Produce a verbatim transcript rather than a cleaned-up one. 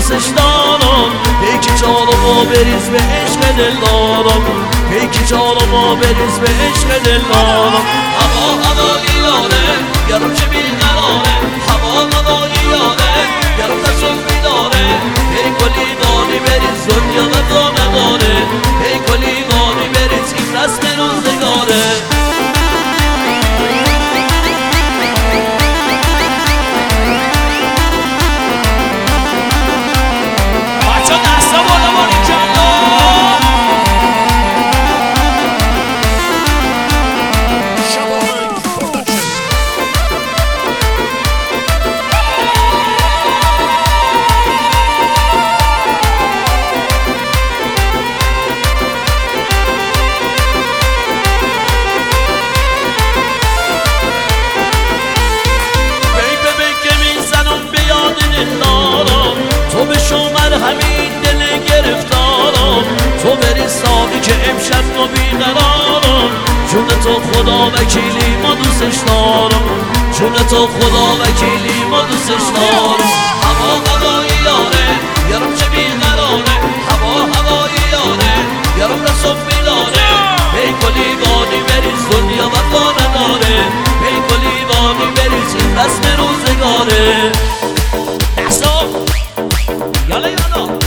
دوستش دارم پیکی جانمو بریز به عشق دل دارم پیکی جانمو بریز به عشق دل دارم هوا هوایی یاره یارم چه بیقراره هوا هوایی یاره یارم تصف بیداره ای گلی گانی بریز دنیا و تو نداره ای گلی گانی بریز این رسم روزگاره تو به شومر همین دل گرفتارم تو بری ساقی که امشب ما بیقرارم جون تو خدا وکیلی ما دوستش دارم جون تو خدا وکیلی ما دوستش دارم هوا هوایی یاره یارم چه بیقراره هوا هوایی یاره یارم رسم بیداره ای گلی بانی بریز دنیا وفا نداره ای گلی بانی بریز این رسم روزگاره یالا یالا